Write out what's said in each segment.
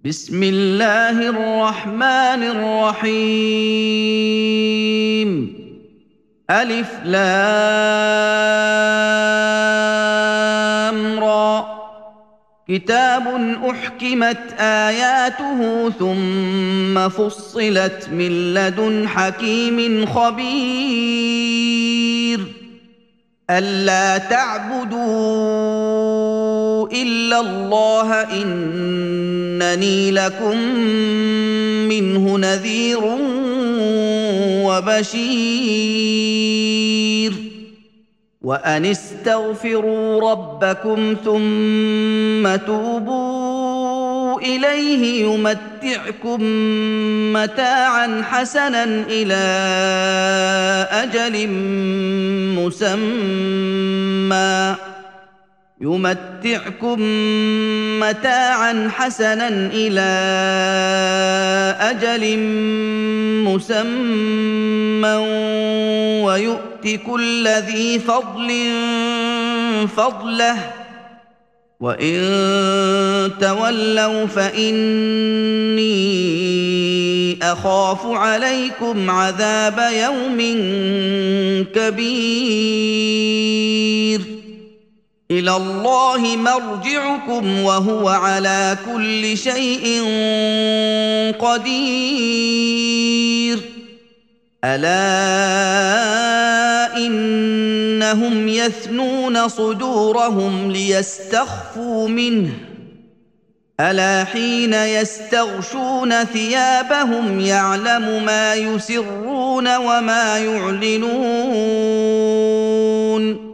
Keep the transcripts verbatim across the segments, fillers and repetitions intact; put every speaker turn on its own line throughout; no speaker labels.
بسم الله الرحمن الرحيم. ألف لام را. كتاب أحكمت آياته ثم فصلت من لدن حكيم خبير. ألا تعبدوا إلا الله إنني لكم منه نذير وبشير. وأن استغفروا ربكم ثم توبوا إليه يمتعكم متاعا حسنا إلى أجل مسمى يمتعكم متاعا حسنا إلى أجل مسمى ويؤت كل ذي فضل فضله وإن تولوا فإني أخاف عليكم عذاب يوم كبير. إلى الله مرجعكم وهو على كل شيء قدير. ألا إنهم يثنون صدورهم ليستخفوا منه ألا حين يستغشون ثيابهم يعلم ما يسرون وما يعلنون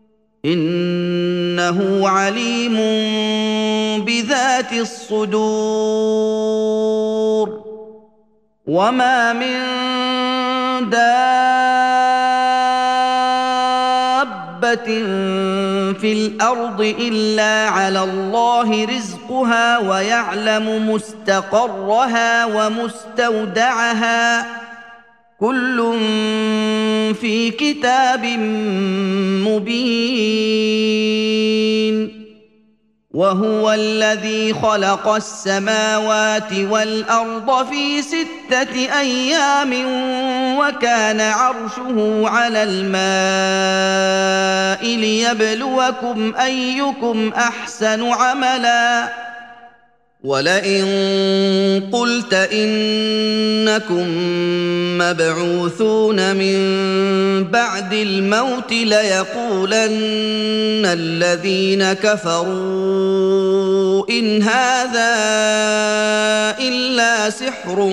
إنه عليم بذات الصدور. وما من دابة في الأرض إلا على الله رزقها ويعلم مستقرها ومستودعها كل في كتاب مبين. وهو الذي خلق السماوات والأرض في ستة أيام وكان عرشه على الماء ليبلوكم أيكم أحسن عملا. ولئن قلت إنكم مبعوثون من بعد الموت ليقولن الذين كفروا إن هذا إلا سحر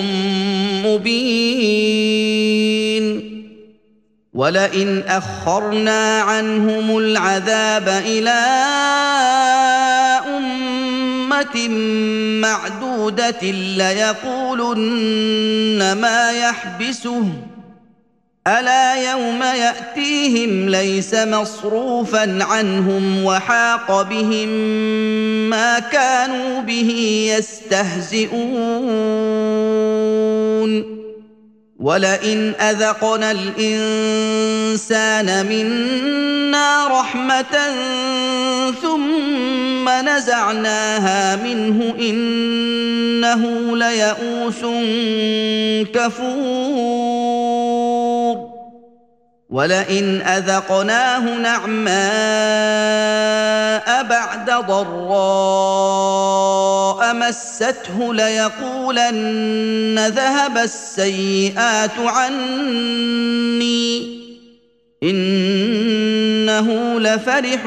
مبين. ولئن أخرنا عنهم العذاب إلى معدودة ليقولن ما يحبسه ألا يوم يأتيهم ليس مصروفا عنهم وحاق بهم ما كانوا به يستهزئون. ولئن أذقنا الإنسان منا رحمة ثم نزعناها منه إنه ليئوس كفور. ولئن أذقناه نعماء بعد ضراء مسته ليقولن ذهب السيئات عني إنه لفرح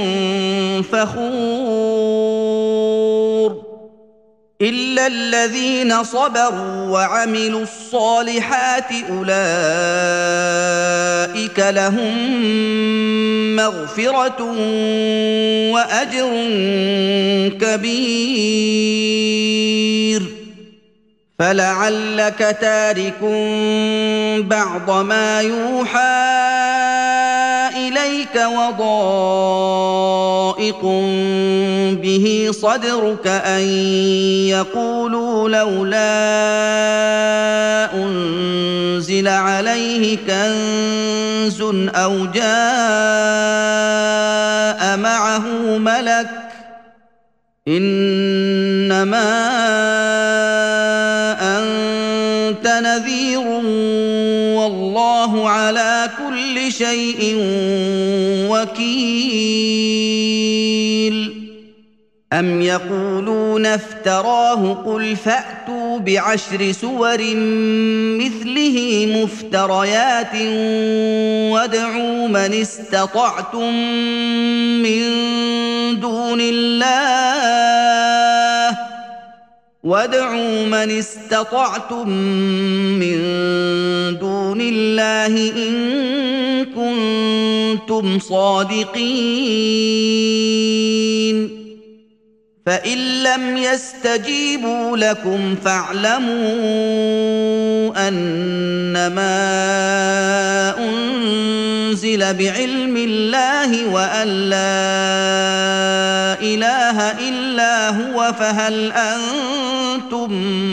فخور. إلا الذين صبروا وعملوا الصالحات أولئك لهم مغفرة وأجر كبير. فلعلك تارك بعض ما يوحى إليك وضائق به صدرك أن يقولوا لولا أنزل عليه كنز أو جاء معه ملك إنما إنما أنت نذير والله على كل شيء وكيل أم يقولون افتراه قل فأتوا بعشر سور مثله مفتريات وادعوا من استطعتم من دون الله وادعوا من استطعتم من دون الله إن كنتم صادقين فإن لم يستجيبوا لكم فاعلموا أنما أنزل بعلم الله وأن لا إله إلا هو فهل أنتم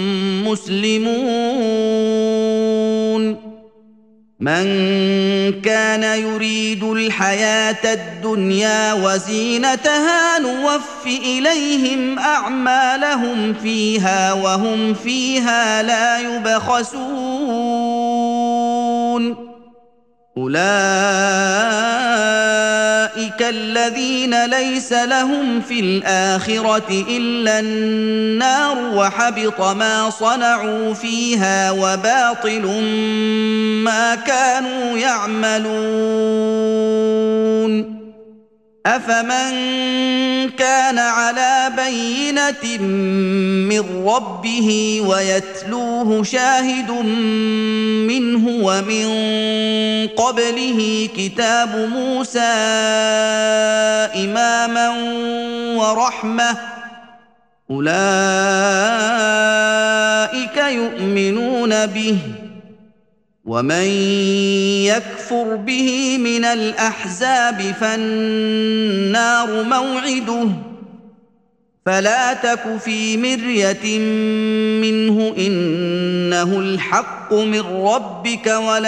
مسلمون من كان يريد الحياة الدنيا وزينتها نوف إليهم أعمالهم فيها وهم فيها لا يبخسون أولئك الذين ليس لهم في الآخرة إلا النار وحبط ما صنعوا فيها وباطل ما كانوا يعملون أفمن كان على بينة من ربه ويتلوه شاهد منه ومن قبله كتاب موسى إماما ورحمة أولئك يؤمنون به ومن يكفر به من الأحزاب فالنار موعده فلا تك في مرية منه إنه الحق من ربك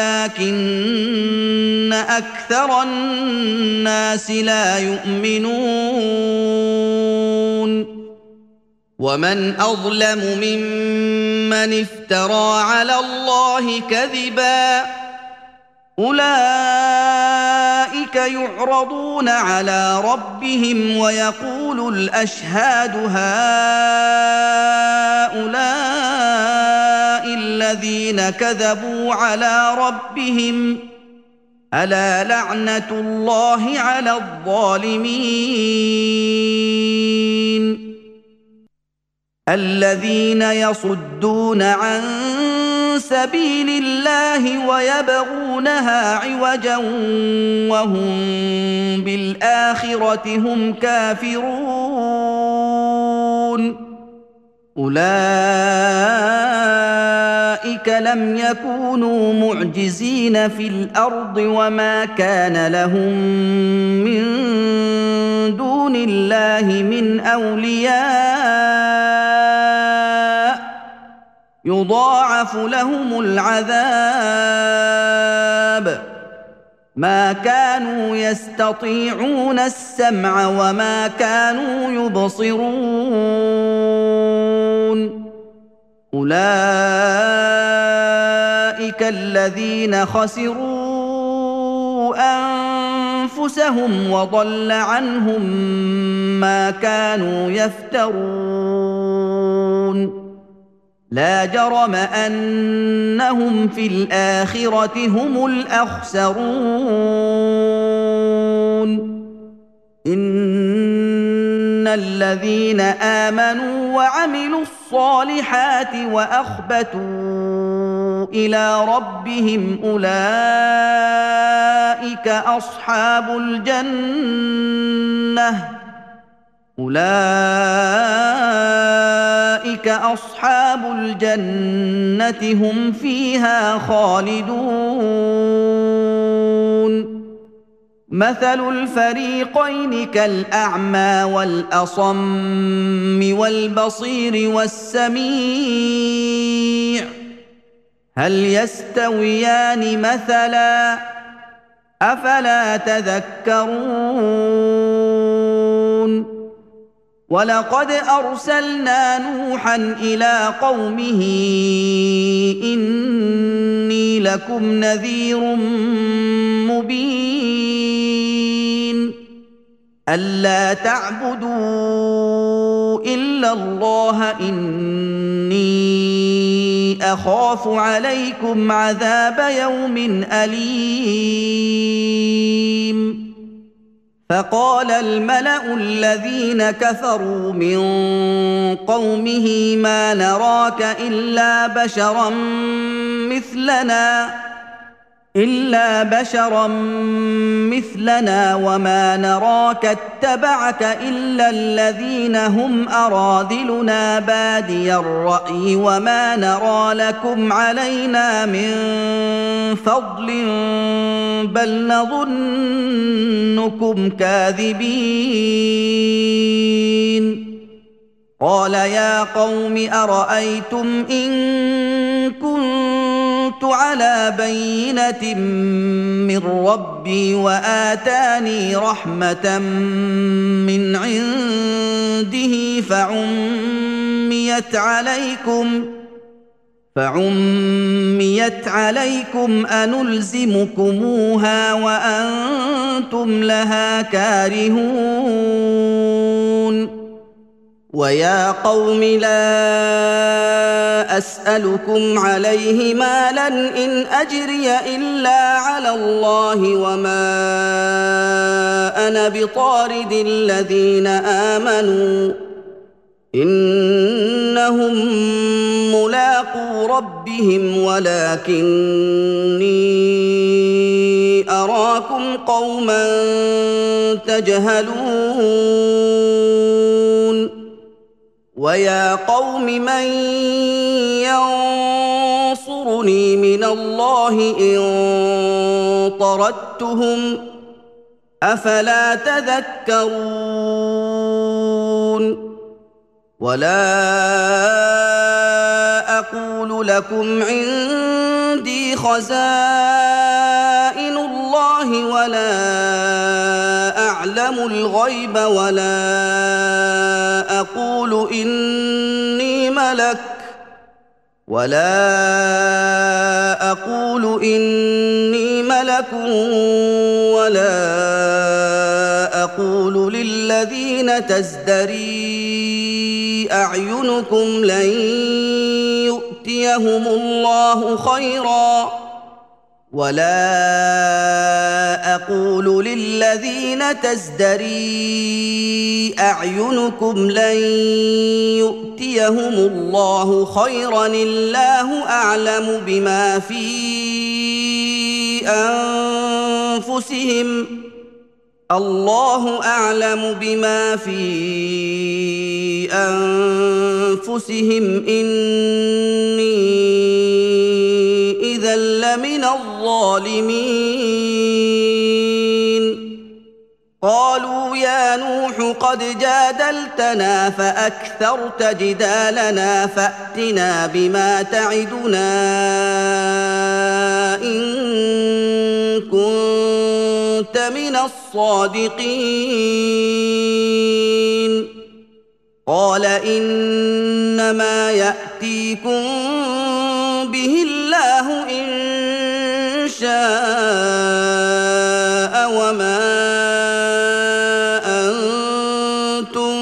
ولكن أكثر الناس لا يؤمنون ومن أظلم ممن افترى على الله كذبا أولئك يعرضون على ربهم ويقول الأشهاد هؤلاء الذين كذبوا على ربهم ألا لعنة الله على الظالمين الذين يصدون عن سبيل الله ويبغونها عوجا وهم بالآخرة هم كافرون أولئك لم يكونوا معجزين في الأرض وما كان لهم من دون الله من أولياء يضاعف لهم العذاب ما كانوا يستطيعون السمع وما كانوا يبصرون أولئك الذين خسروا أنفسهم وضل عنهم ما كانوا يفترون لا جرم أنهم في الآخرة هم الأخسرون إن الذين آمنوا وعملوا الصالحات وأخبتوا إلى ربهم أولئك أصحاب الجنة أولئك أصحاب الجنة هم فيها خالدون مثل الفريقين كالأعمى والأصم والبصير والسميع هل يستويان مثلا أفلا تذكرون ولقد أرسلنا نوحا إلى قومه إني لكم نذير مبين ألا تعبدوا إلا الله إني أخاف عليكم عذاب يوم أليم فقال الملأ الذين كفروا من قومه ما نراك إلا بشرا مثلنا إلا بشرا مثلنا وما نراك اتبعك إلا الذين هم أراذلنا بادي الرأي وما نرى لكم علينا من فضل بل نظنكم كاذبين قال يا قوم أرأيتم إن كنت على بينة من ربي وآتاني رحمة من عنده فعميت عليكم فعميت عليكم أنلزمكموها وأنتم لها كارهون ويا قوم لا أسألكم عليه مالا إن أجري إلا على الله وما أنا بطارد الذين آمنوا إنهم ملاقو ربهم ولكني أراكم قوما تجهلون ويا قوم من ينصرني من الله إن طردتهم أفلا تذكرون ولا أقول لكم عندي خزائن الله ولا أعلم الغيب ولا أقول إني ملك ولا أقول إني ملك ولا أقول للذين تزدري أعينكم لن يؤتيهم الله خيرا ولا أقول للذين تزدري أعينكم لن يؤتيهم الله خيرا الله أعلم بما في أنفسهم الله أعلم بما في أنفسهم إني إذا لمن الظالمين قالوا يا نوح قد جادلتنا فأكثرت جدالنا فأتنا بما تعدنا إن كنت من الصادقين قال إنما يأتيكم به الله إن شاء وما أنتم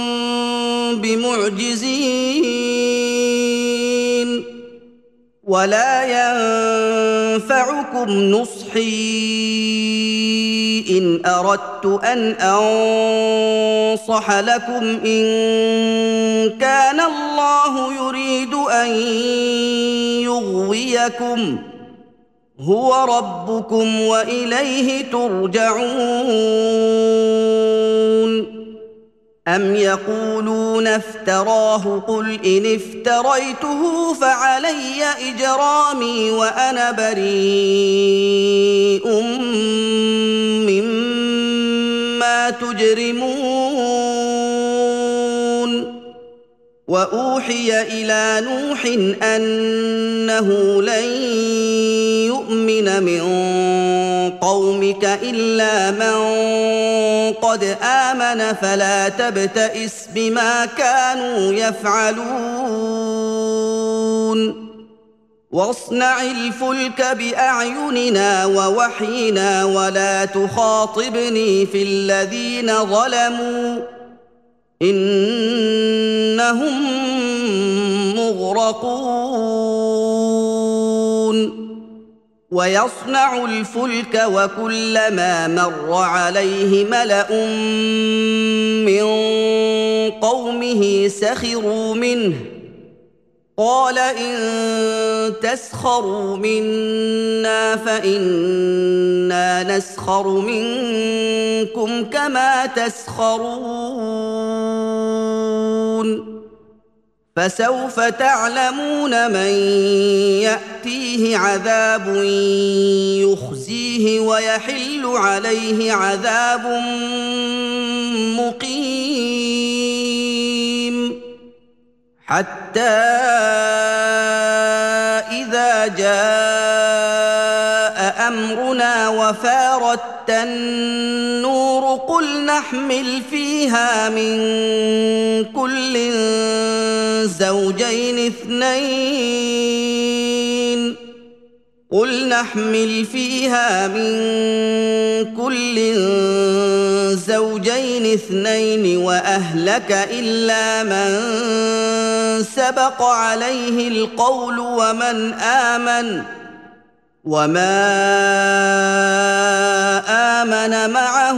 بمعجزين ولا ينفعكم نصحي إن أردت أن أنصح لكم إن كان الله يريد أن يغويكم هو ربكم وإليه ترجعون أم يقولون افتراه قل إن افتريته فعلي إجرامي وأنا بريء مما تجرمون وأوحي إلى نوح أنه لن يؤمن من قومك إلا من قد آمن فلا تبتئس بما كانوا يفعلون واصنع الفلك بأعيننا ووحينا ولا تخاطبني في الذين ظلموا إنهم مغرقون ويصنع الفلك وكلما مر عليه ملأ من قومه سخروا منه قال إن تسخروا منا فإنا نسخر منكم كما تسخرون فسوف تعلمون من يأتيه عذاب يخزيه ويحل عليه عذاب مقيم حتى إذا جاء أمرنا وفارت النور قل نحمل فيها من كل زوجين اثنين قل نحمل فيها من كل زوجين اثنين وأهلك إلا من سبق عليه القول ومن آمن وما آمن معه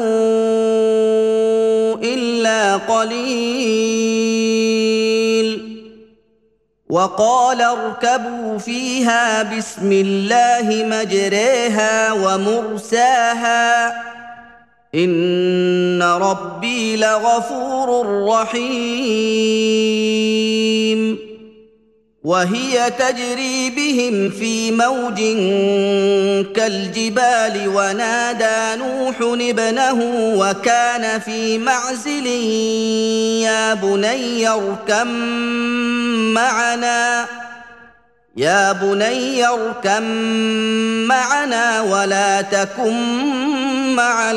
إلا قليل وقال اركبوا فيها بسم الله مجريها ومرساها إن ربي لغفور رحيم وهي تجري بهم في موج كالجبال ونادى نوح ابنه وكان في معزل يا بني اركب معنا يا بني اركب معنا ولا تكن مع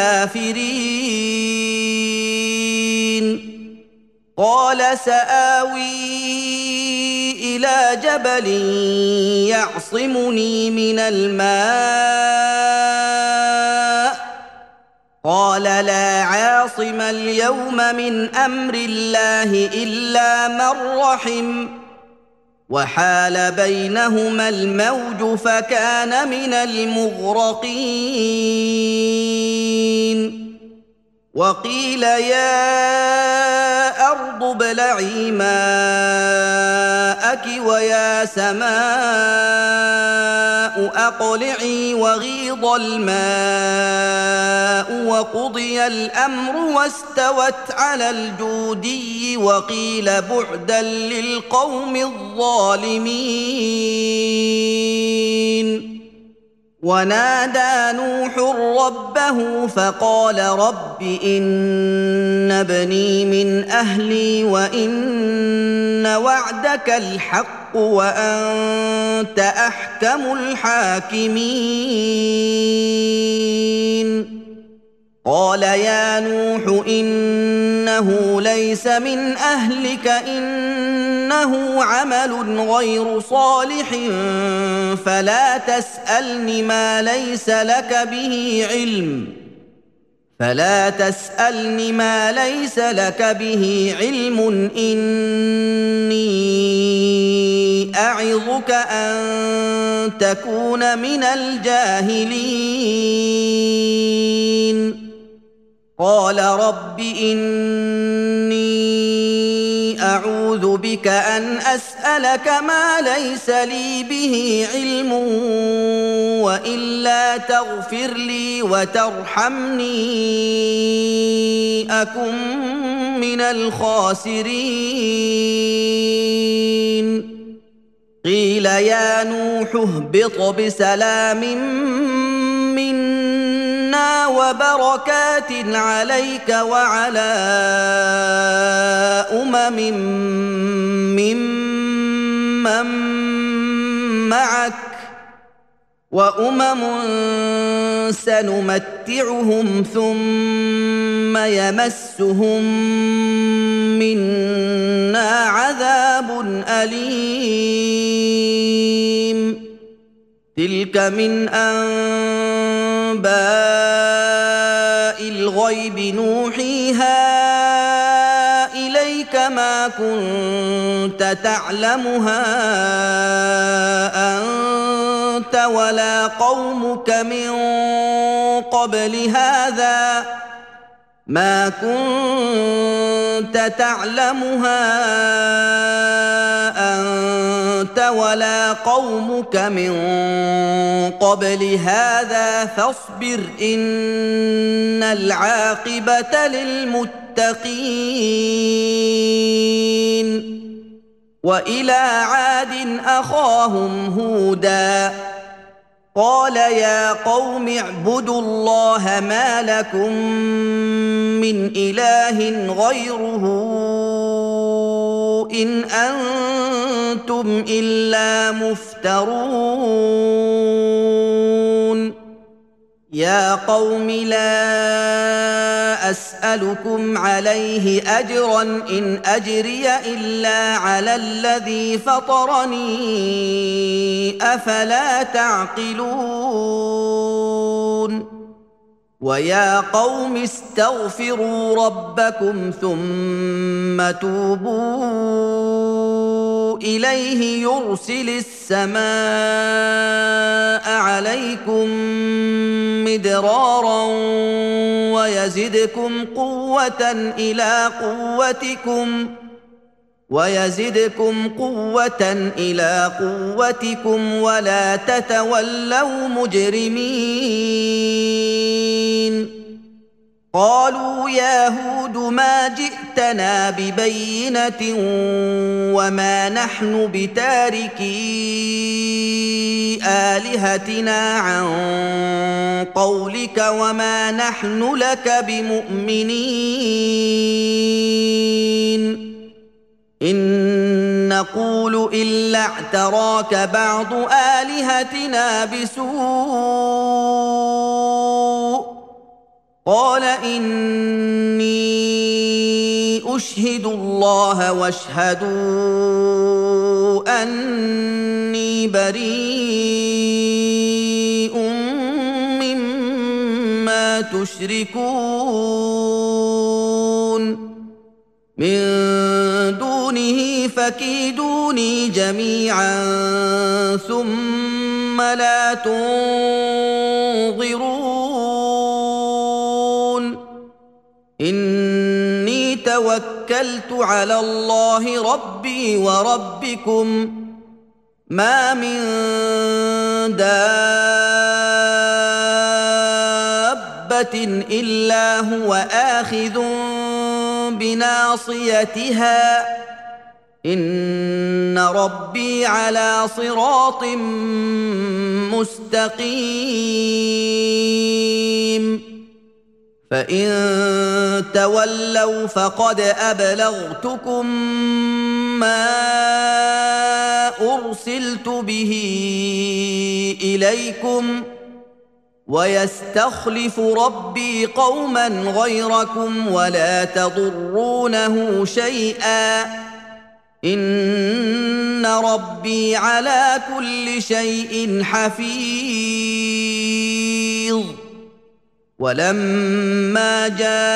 الكافرين قال سآوي إلى جبل يعصمني من الماء قال لا عاصم اليوم من أمر الله إلا من رحم وحال بينهما الموج فكان من المغرقين وقيل يا أرض ابلعي ماءك ويا سماء أقلعي وغيض الماء وقضي الأمر واستوت على الجودي وقيل بعدا للقوم الظالمين ونادى نوح ربه فقال رب إن ابني من أهلي وإن وعدك الحق وأنت أحكم الحاكمين قال يا نوح إنه ليس من أهلك إنه عمل غير صالح فلا تسألني ما ليس لك به علم فلا تسألني ما ليس لك به علم إني أعظك أن تكون من الجاهلين قال رب إني أعوذ بك أن أسألك ما ليس لي به علم وإلا تغفر لي وترحمني أكن من الخاسرين قيل يا نوح اهبط بسلام منا منا وبركات عليك وعلى أمم ممن معك وأمم سنمتعهم ثم يمسهم منا عذاب أليم تلك من أنباء الغيب نوحيها إليك ما كنت تعلمها أنت ولا قومك من قبل هذا ما كنت تعلمها أنت ولا قومك من قبل هذا فاصبر إن العاقبة للمتقين وإلى عاد أخاهم هودا قال يا قوم اعبدوا الله ما لكم من إله غيره إن أنتم إلا مفترون يا قوم لا أسألكم عليه أجرا إن أجري إلا على الذي فطرني أفلا تعقلون ويا قوم استغفروا ربكم ثم توبوا إليه يرسل السماء عليكم مدرارا ويزدكم قوة إلى قوتكم ويزدكم قوة إلى قوتكم ولا تتولوا مجرمين قالوا يا هود ما جئتنا ببينة وما نحن بتاركي آلهتنا عن قولك وما نحن لك بمؤمنين إن نقول إلا اعتراك بعض آلهتنا بسوء قال إني أشهد الله واشهدوا أني بريء مما تشركون من دونه فكيدوني جميعا ثم لا تنظرون إني توكلت على الله ربي وربكم ما من دابة إلا هو آخذ بناصيتها إن ربي على صراط مستقيم فإن تولوا فقد أبلغتكم ما أرسلت به إليكم ويستخلف ربي قوما غيركم ولا تضرونه شيئا إن ربي على كل شيء حفيظ ولما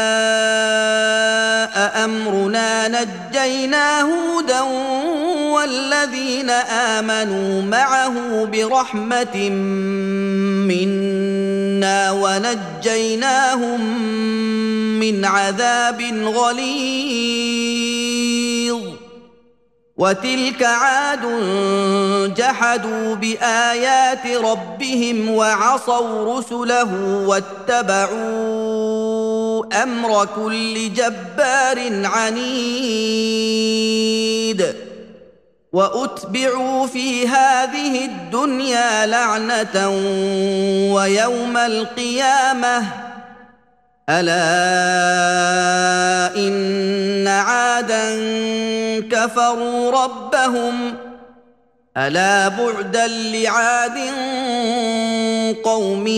جاء أمرنا نجينا هودا والذين آمنوا معه برحمة منا ونجيناهم من عذاب غليظ وتلك عاد جحدوا بآيات ربهم وعصوا رسله واتبعوا أمر كل جبار عنيد واتبعوا في هذه الدنيا لعنه ويوم القيامه الا ان عادا كفروا ربهم الا بعدا لعاد قوم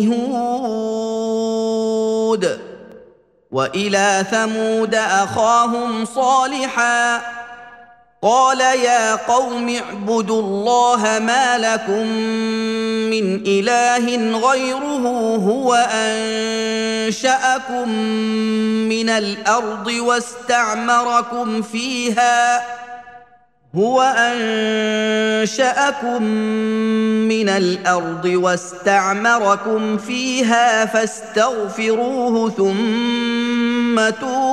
هود والى ثمود اخاهم صالحا قال يا قوم اعبدوا الله ما لكم من اله غيره هو انشاكم من الارض واستعمركم فيها هو أنشأكم من الأرض واستعمركم فيها فاستغفروه ثم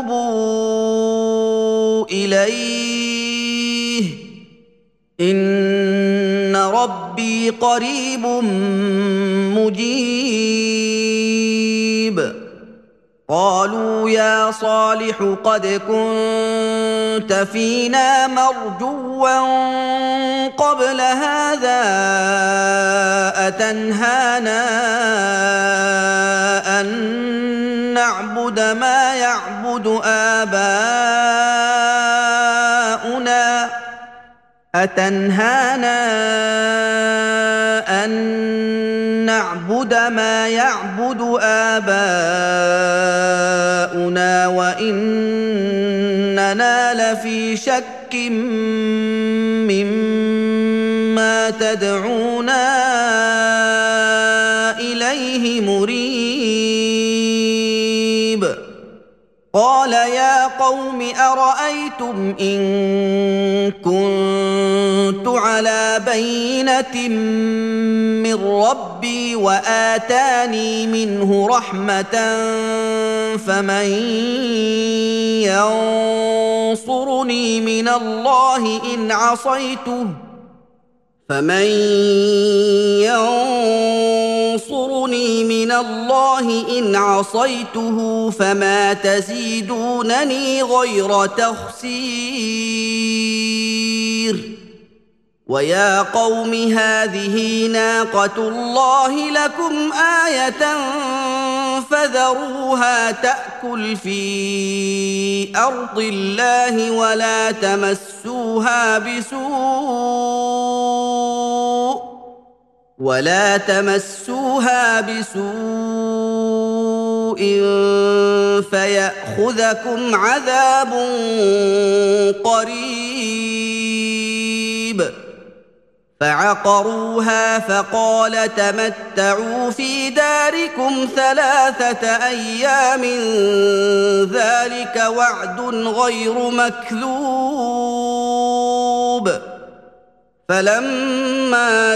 توبوا إليه إن ربي قريب مجيب قالوا يا صالح قد كنت فينا مرجوا قبل هذا أتنهانا أن نعبد ما يعبد آباؤنا أتنهانا أن نعبد ما يعبد آباؤنا وإننا لفي شك مما تدعونا إليه مريب قال يا قوم أرأيتم إن كنت على بينة من ربي وآتاني منه رحمة فمن ينصرني من الله إن عصيته فمن ينصرني من الله إن عصيته فما تزيدونني غير تخسير ويا قوم هذه ناقة الله لكم آية فذروها تأكل في أرض الله ولا تمسوها بسوء ولا تمسوها بسوء فيأخذكم عذاب قريب فعقروها فقال تمتعوا في داركم ثلاثة أيام ذلك وعد غير مكذوب فلما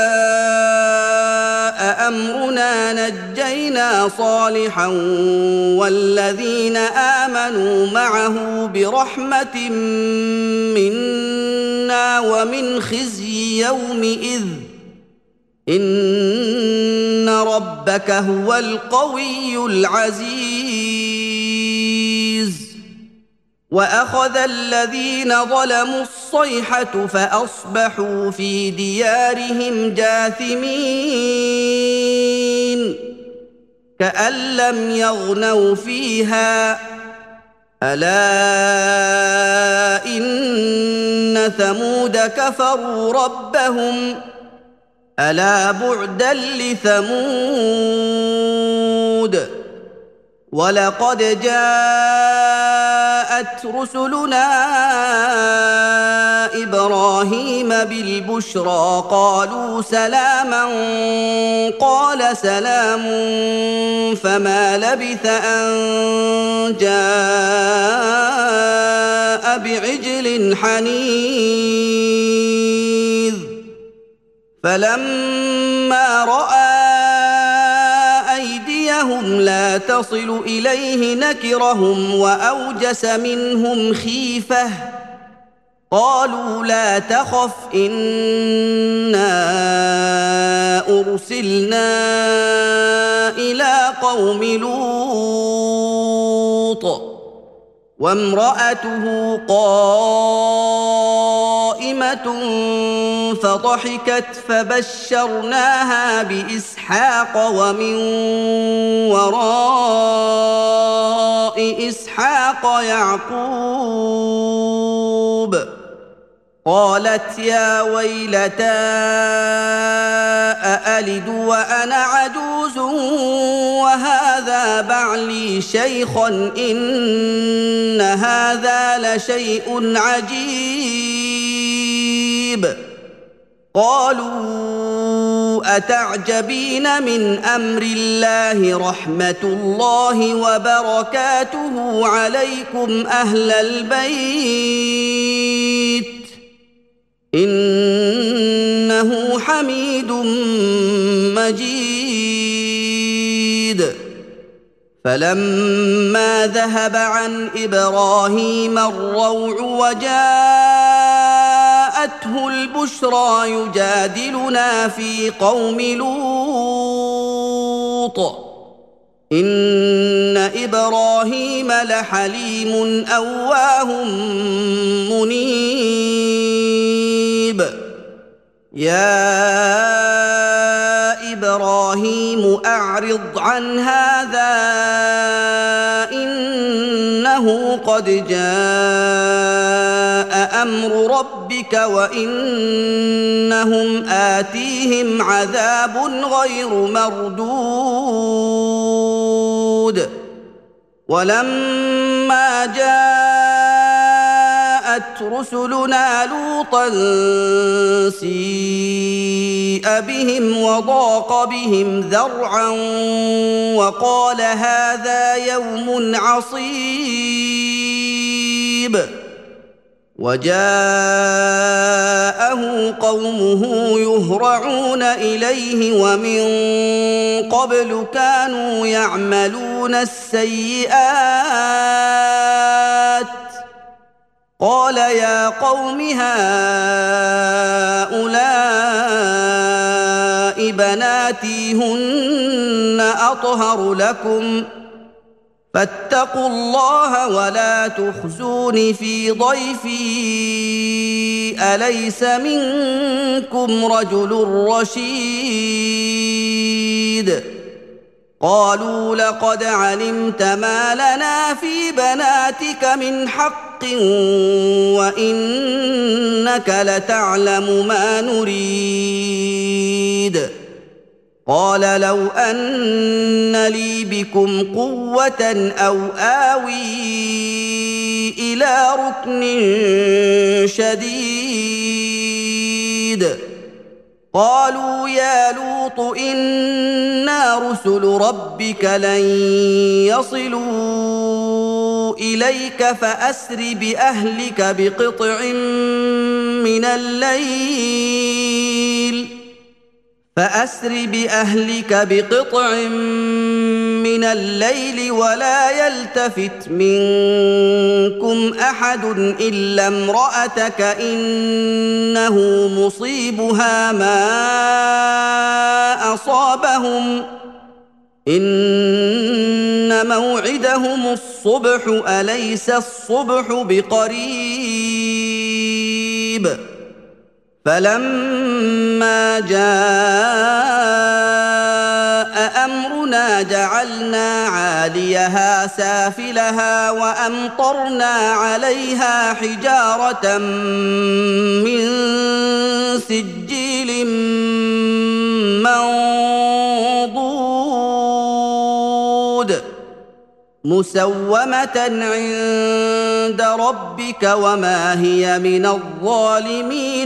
جاء أمرنا نجينا صالحا والذين آمنوا معه برحمة منا ومن خزي يومئذ إن ربك هو القوي العزيز وأخذ الذين ظلموا الصيحة فأصبحوا في ديارهم جاثمين كأن لم يغنوا فيها ألا إن ثمود كفروا ربهم ألا بعدا لثمود ولقد جاءت رسلنا إبراهيم بالبشرى قالوا سلاما قال سلام فما لبث أن جاء بعجل حنيذ فلما رأى أيديهم لا تصل إليه نكرهم وأوجس منهم خيفة قالوا لا تخف إنا أرسلنا إلى قوم لوط وامرأته قائمة صائمة فضحكت فبشرناها بإسحاق ومن وراء إسحاق يعقوب قالت يا ويلتى أألد وأنا عجوز وهذا بعلي شيخا إن هذا لشيء عجيب قالوا أتعجبين من أمر الله رحمة الله وبركاته عليكم أهل البيت إنه حميد مجيد فلما ذهب عن إبراهيم الروع وجاءته البشرى يجادلنا في قوم لوط إن إبراهيم لحليم أواه منيب يا إبراهيم أعرض عن هذا إنه قد جاء أمر ربك وإنهم آتيهم عذاب غير مردود ولما جاءت رسلنا لوطا سيء بهم وضاق بهم ذرعا وقال هذا يوم عصيب وجاءه قومه يهرعون إليه ومن قبل كانوا يعملون السيئات قال يا قوم هؤلاء بناتي هن أطهر لكم فاتقوا الله ولا تخزون في ضيفي أليس منكم رجل رشيد قالوا لقد علمت ما لنا في بناتك من حق وإنك لتعلم ما نريد قال لو أن لي بكم قوة أو آوي إلى ركن شديد قالوا يا لوط إنا رسل ربك لن يصلوا إليك فأسر بأهلك بقطع من الليل فأسر بأهلك بقطع من الليل ولا يلتفت منكم أحد إلا امرأتك إنه مصيبها ما أصابهم إن موعدهم الصبح أليس الصبح بقريب فلما جاء أمرنا جعلنا عاليها سافلها وأمطرنا عليها حجارة من سجيل منضود مسومة عند ربك وما هي من الظالمين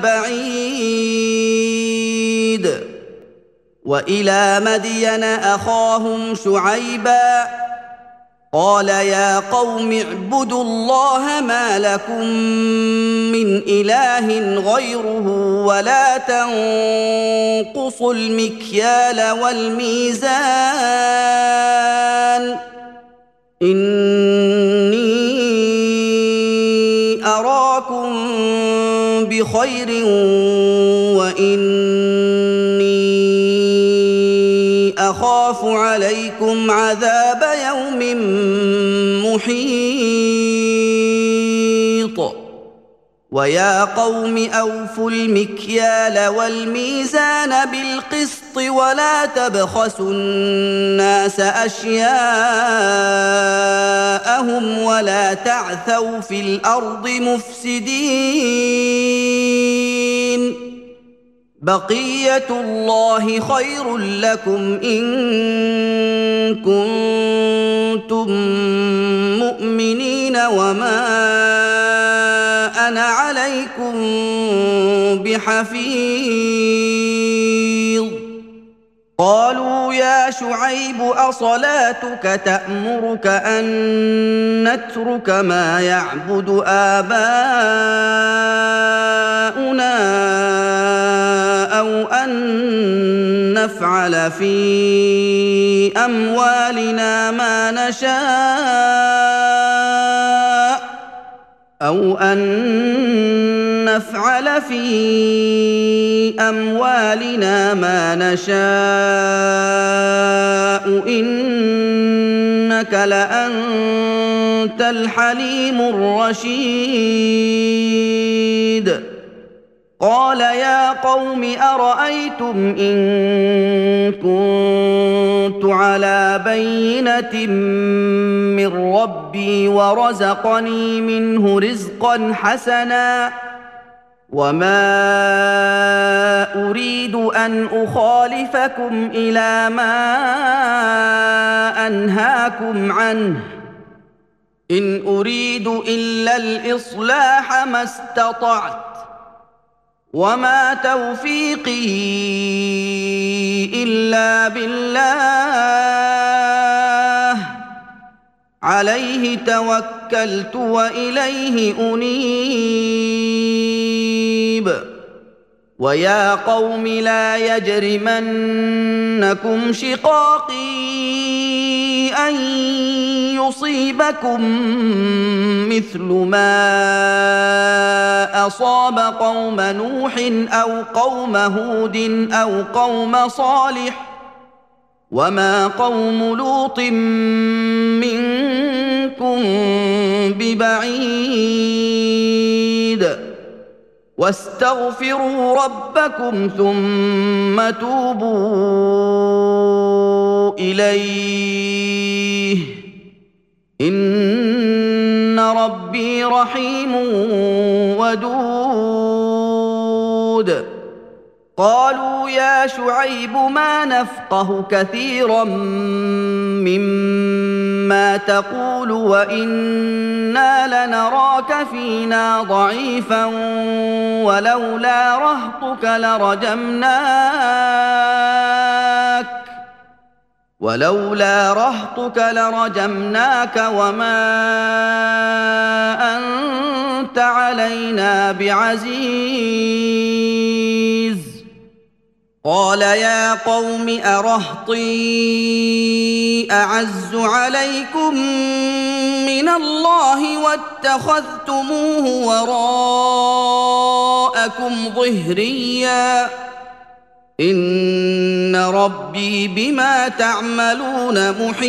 ببعيد وإلى مدين أخاهم شعيبا قال يا قوم اعبدوا الله ما لكم من إله غيره ولا تنقصوا المكيال والميزان إني أراكم بخير وإني أخاف عليكم عذاب يوم محيط ويا قوم أوفوا المكيال والميزان بالقسط ولا تبخسوا الناس أشياءهم ولا تعثوا في الأرض مفسدين بقية الله خير لكم إن كنتم مؤمنين وما أنا عليكم بحفيظ قالوا يا شعيب أصلاتك تأمرك أن نترك ما يعبد آباؤنا أو أن نفعل في أموالنا ما نشاء أو أن نفعل في أموالنا ما نشاء إنك لأنت الحليم الرشيد قال يا قوم أرأيتم إن كنت على بينة من ربي ورزقني منه رزقا حسنا وما أريد أن أخالفكم إلى ما أنهاكم عنه إن أريد إلا الإصلاح ما استطعت وما توفيقي إلا بالله عليه توكلت وإليه أنيب ويا قوم لا يجرمنكم شقاقي أن يصيبكم مثل ما أصاب قوم نوح أو قوم هود أو قوم صالح وما قوم لوط منكم ببعيد واستغفروا ربكم ثم توبوا إليه إن ربي رحيم ودود قالوا يا شعيب ما نفقه كثيرا مما تقول وإنا لنراك فينا ضعيفا ولولا رهطك لرجمناك ولولا رهطك لرجمناك وما أنت علينا بعزيز قال يا قوم أرهطي أعز عليكم من الله واتخذتموه وراءكم ظهريا إن ربي بما تعملون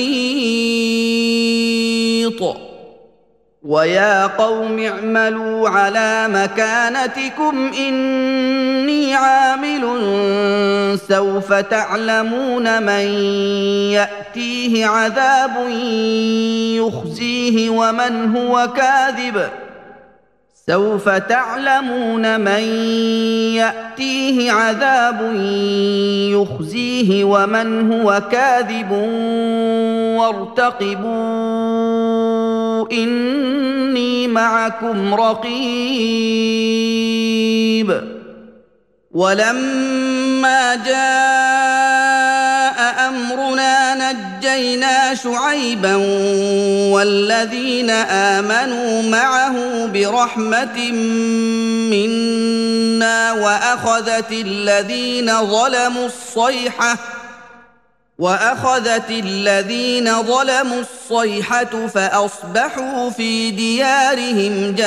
محيط ويا قوم اعملوا على مكانتكم إني عامل سوف تعلمون من يأتيه عذاب يخزيه ومن هو كاذب سوف تعلمون من يأتيه عذاب يخزيه ومن هو كاذب وارتقبوا إني معكم رقيب ولما جاء أمرنا نجينا شعيبا والذين آمنوا معه برحمة منا وأخذت الذين ظلموا الصيحة وأخذت الذين ظلموا الصيحة فأصبحوا في ديارهم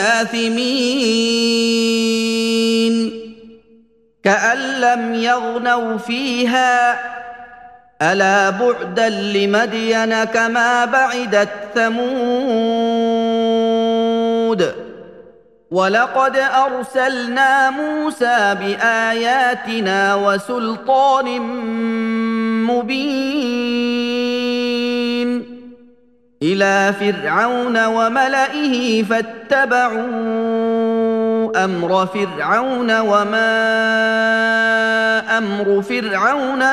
جاثمين كأن لم يغنوا فيها ألا بعدا لمدين كما بعدت ثمود ولقد أرسلنا موسى بآياتنا وسلطان مبين إلى فرعون وملئه فاتبعوا أمر فرعون وما أمر فرعون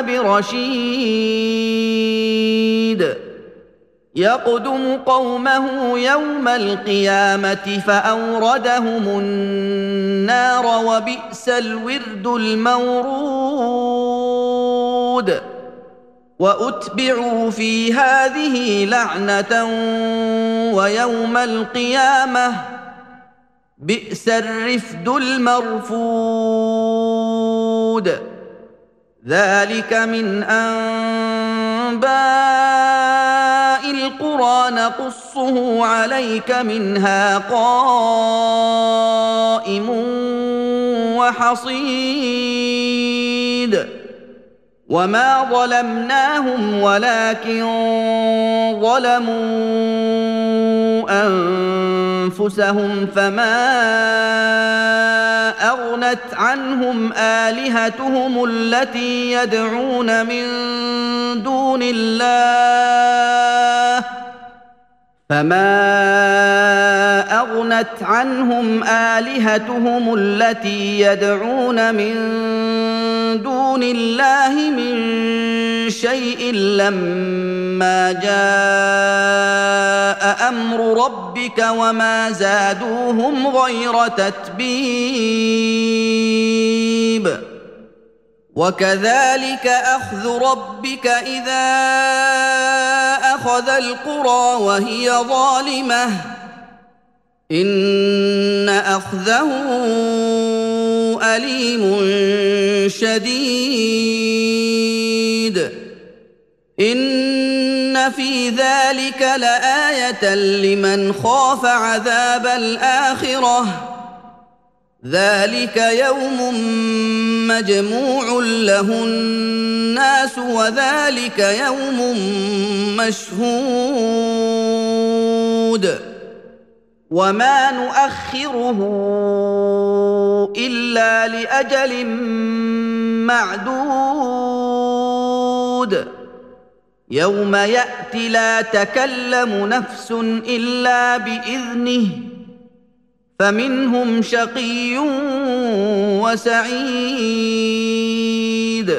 برشيد يقدم قومه يوم القيامة فأوردهم النار وبئس الورد المورود وأتبعوا في هذه لعنة ويوم القيامة بئس الرفد المرفود ذلك من أنباء القرى نقصه عليك منها قائم وحصيد وما ظلمناهم ولكن ظلموا أنفسهم فما أغنت عنهم آلهتهم التي يدعون من دون الله فما أغنت عنهم آلهتهم التي يدعون من دون الله من شيء لما جاء أمر ربك وما زادوهم غير تتبيب وكذلك أخذ ربك إذا أخذ القرى وهي ظالمة إن أخذه أليم شديد إن في ذلك لآية لمن خاف عذاب الآخرة ذلك يوم مجموع له الناس وذلك يوم مشهود وما نؤخره إلا لأجل معدود يوم يأتي لا تكلم نفس إلا بإذنه فمنهم شقي وسعيد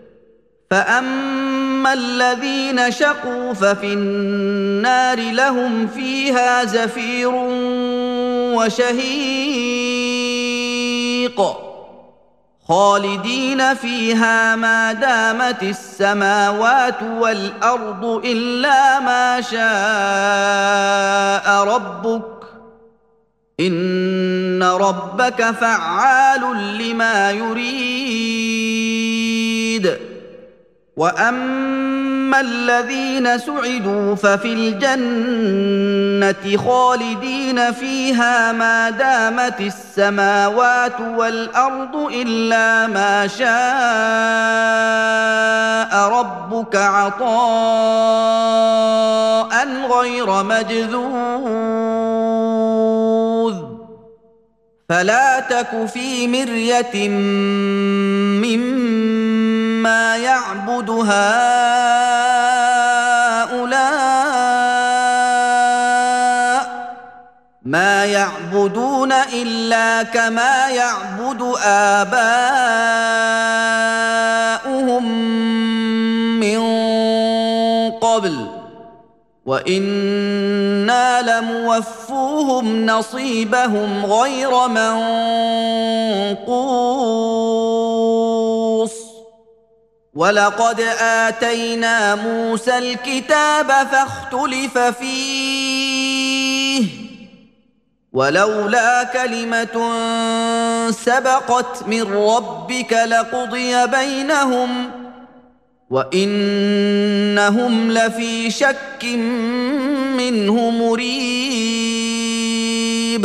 فأما الذين شقوا ففي النار لهم فيها زفير وشهيق خالدين فيها ما دامت السماوات والأرض إلا ما شاء ربك إن ربك فعال لما يريد وأما الذين سعدوا ففي الجنة خالدين فيها ما دامت السماوات والأرض إلا ما شاء ربك عطاء غير مجذوذ فلا تك في مرية مما يعبد هؤلاء ما يعبدون إلا كما يعبد آباؤهم من قبل وإنا لموفوهم نصيبهم غير منقوص ولقد آتينا موسى الكتاب فاختلف فيه ولولا كلمة سبقت من ربك لقضي بينهم وإنهم لفي شك منه مريب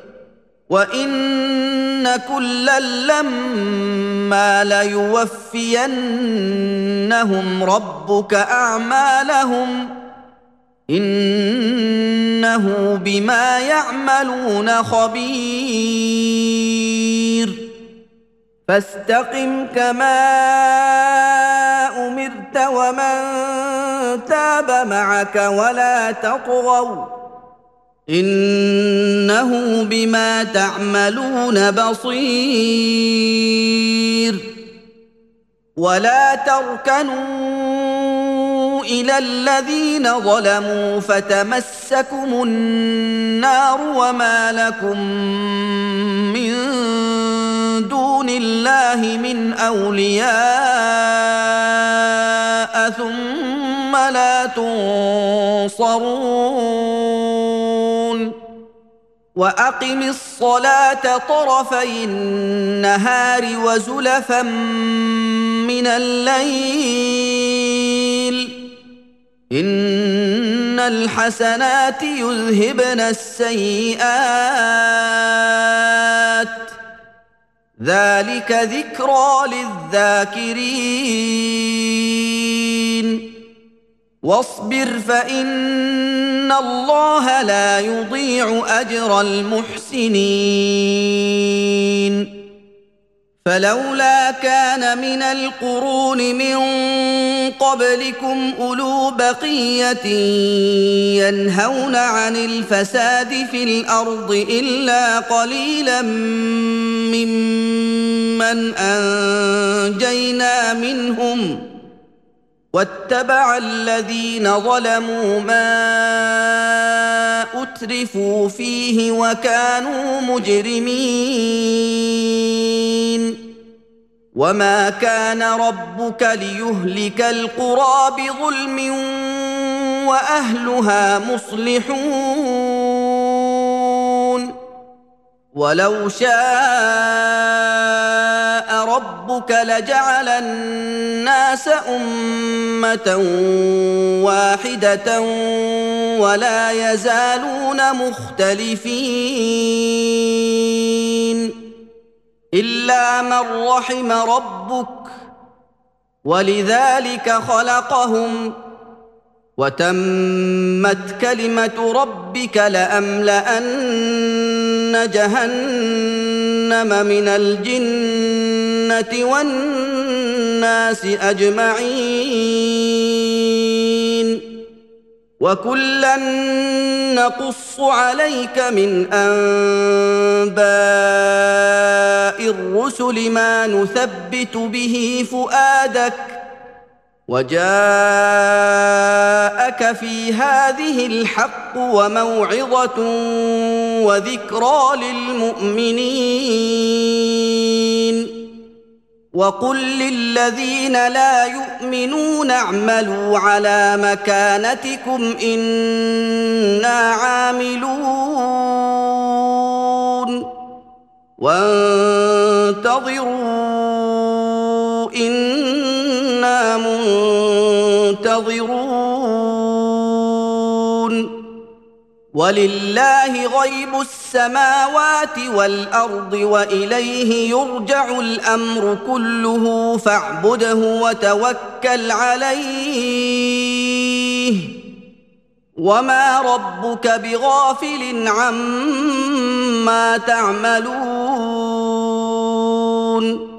وإن كلا لما ليوفينهم ربك أعمالهم إنه بما يعملون خبير فاستقم كما أمرت ومن تاب معك ولا تطغوا إنه بما تعملون بصير ولا تركنوا إلى الذين ظلموا فتمسكم النار وما لكم من دون الله من أولياء ثم لا تنصرون وأقم الصلاة طرفي النهار وزلفا من الليل إن الحسنات يذهبن السيئات ذلك ذكرى للذاكرين واصبر فإن الله لا يضيع أجر المحسنين فلولا كان من القرون من قبلكم أولو بقية ينهون عن الفساد في الأرض إلا قليلا ممن أنجينا منهم واتبع الذين ظلموا ما أترفوا فيه وكانوا مجرمين وما كان ربك ليهلك القرى بظلم وأهلها مصلحون ولو شاء ربك لجعل الناس أمة واحدة ولا يزالون مختلفين إلا من رحم ربك ولذلك خلقهم وتمت كلمة ربك لأملأن جهنم من الجنة والناس أجمعين وكلا نقص عليك من أنباء الرسل ما نثبت به فؤادك وجاءك في هذه الحق وموعظة وذكرى للمؤمنين وقل للذين لا يؤمنون اعملوا على مكانتكم إنا عاملون وانتظروا إنا منتظرون ولله غيب السماوات والأرض وإليه يرجع الأمر كله فاعبده وتوكل عليه وما ربك بغافل عما تعملون